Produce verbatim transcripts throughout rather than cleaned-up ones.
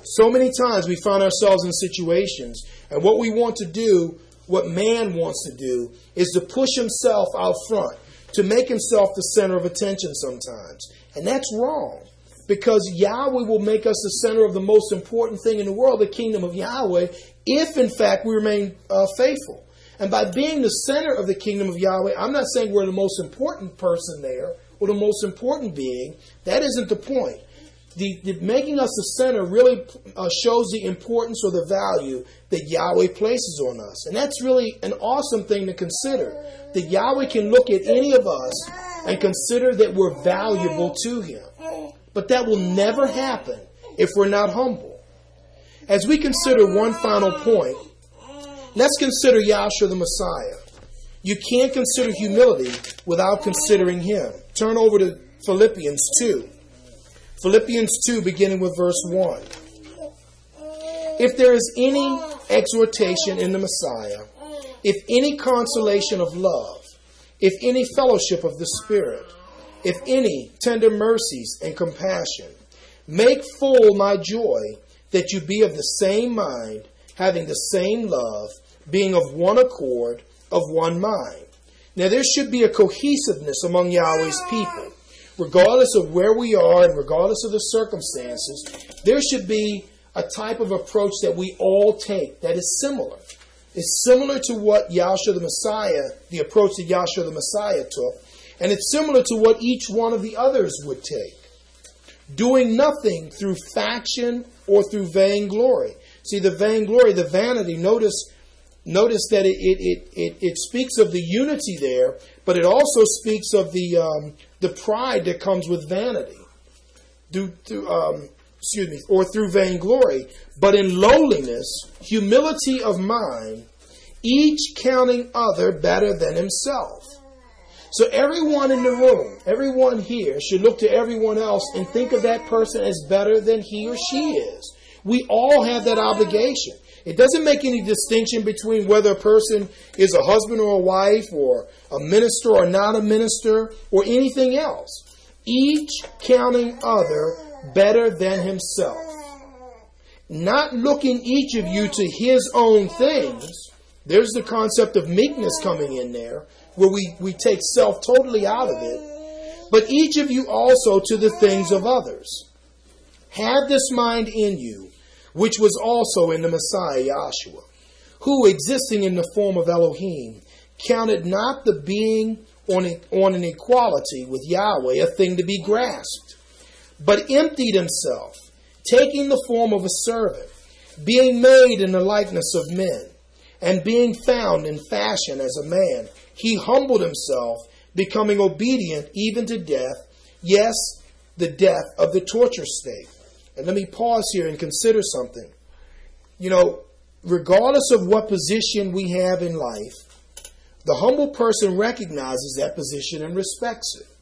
So many times we find ourselves in situations, and what we want to do, what man wants to do, is to push himself out front, to make himself the center of attention sometimes. And that's wrong, because Yahweh will make us the center of the most important thing in the world, the kingdom of Yahweh, if in fact we remain uh, faithful. And by being the center of the kingdom of Yahweh, I'm not saying we're the most important person there or the most important being. That isn't the point. The, the making us the center really uh, shows the importance or the value that Yahweh places on us. And that's really an awesome thing to consider. That Yahweh can look at any of us and consider that we're valuable to Him. But that will never happen if we're not humble. As we consider one final point, let's consider Yahshua the Messiah. You can't consider humility without considering Him. Turn over to Philippians two. Philippians two, beginning with verse one. If there is any exhortation in the Messiah, if any consolation of love, if any fellowship of the Spirit, if any tender mercies and compassion, make full my joy, that you be of the same mind, having the same love, being of one accord, of one mind. Now there should be a cohesiveness among Yahweh's people. Regardless of where we are and regardless of the circumstances, there should be a type of approach that we all take that is similar. It's similar to what Yahshua the Messiah, the approach that Yahshua the Messiah took, and it's similar to what each one of the others would take. Doing nothing through faction or through vainglory. See, the vainglory, the vanity, notice Notice that it, it, it, it speaks of the unity there, but it also speaks of the um, the pride that comes with vanity, due to, um, excuse me, or through vainglory. But in lowliness, humility of mind, each counting other better than himself. So everyone in the room, everyone here should look to everyone else and think of that person as better than he or she is. We all have that obligation. It doesn't make any distinction between whether a person is a husband or a wife or a minister or not a minister or anything else. Each counting other better than himself. Not looking each of you to his own things. There's the concept of meekness coming in there, where we, we take self totally out of it. But each of you also to the things of others. Have this mind in you, which was also in the Messiah, Yahshua, who, existing in the form of Elohim, counted not the being on, a, on an equality with Yahweh a thing to be grasped, but emptied himself, taking the form of a servant, being made in the likeness of men, and being found in fashion as a man, he humbled himself, becoming obedient even to death, yes, the death of the torture state. And let me pause here and consider something. You know, regardless of what position we have in life, the humble person recognizes that position and respects it.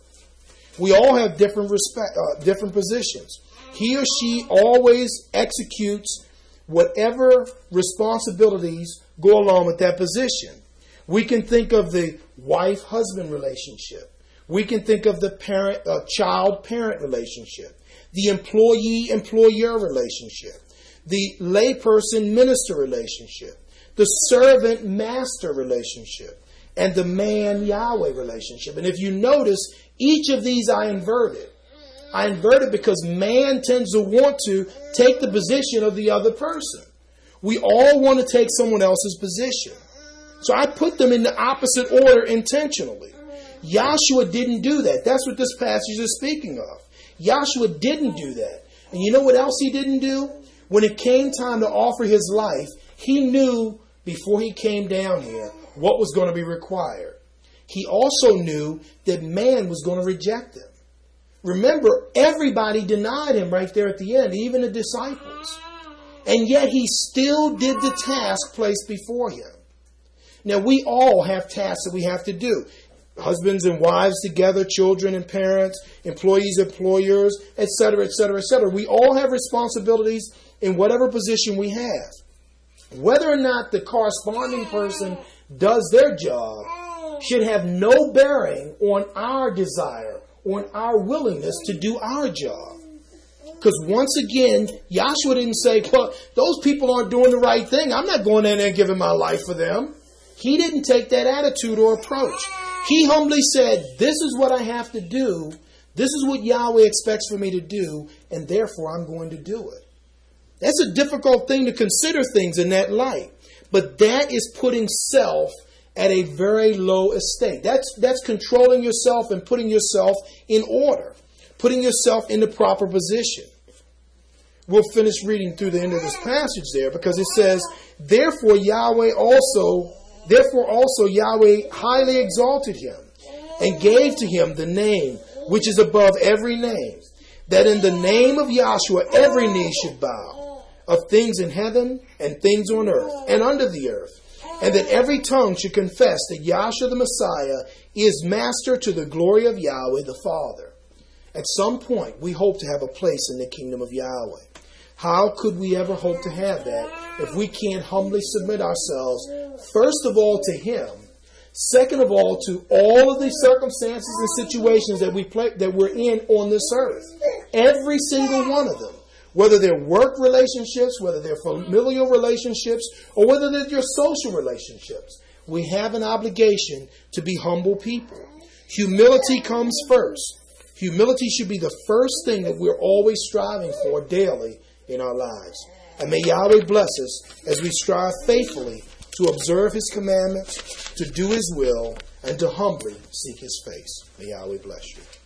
We all have different respect, uh, different positions. He or she always executes whatever responsibilities go along with that position. We can think of the wife-husband relationship. We can think of the parent, uh, child-parent relationship. The employee-employer relationship, the layperson-minister relationship, the servant-master relationship, and the man-Yahweh relationship. And if you notice, each of these I inverted. I inverted because man tends to want to take the position of the other person. We all want to take someone else's position. So I put them in the opposite order intentionally. Yahshua didn't do that. That's what this passage is speaking of. Yahshua didn't do that. And you know what else he didn't do? When it came time to offer his life, he knew before he came down here what was going to be required. He also knew that man was going to reject him. Remember, everybody denied him right there at the end, even the disciples. And yet he still did the task placed before him. Now, we all have tasks that we have to do. Husbands and wives together, children and parents, employees, employers, et cetera, et cetera, et cetera. We all have responsibilities in whatever position we have. Whether or not the corresponding person does their job should have no bearing on our desire, on our willingness to do our job. Because once again, Joshua didn't say, well, those people aren't doing the right thing. I'm not going in there and giving my life for them. He didn't take that attitude or approach. He humbly said, this is what I have to do. This is what Yahweh expects for me to do, and therefore I'm going to do it. That's a difficult thing to consider things in that light. But that is putting self at a very low estate. That's, that's controlling yourself and putting yourself in order. Putting yourself in the proper position. We'll finish reading through the end of this passage there because it says, Therefore Yahweh also, therefore also Yahweh highly exalted him and gave to him the name which is above every name, that in the name of Yahshua every knee should bow, of things in heaven and things on earth and under the earth, and that every tongue should confess that Yahshua the Messiah is master to the glory of Yahweh the Father. At some point, we hope to have a place in the kingdom of Yahweh. How could we ever hope to have that if we can't humbly submit ourselves, first of all, to Him, second of all, to all of the circumstances and situations that we play, that we're in on this earth? Every single one of them. Whether they're work relationships, whether they're familial relationships, or whether they're your social relationships. We have an obligation to be humble people. Humility comes first. Humility should be the first thing that we're always striving for daily in our lives. And may Yahweh bless us as we strive faithfully to observe His commandments, to do His will, and to humbly seek His face. May Yahweh bless you.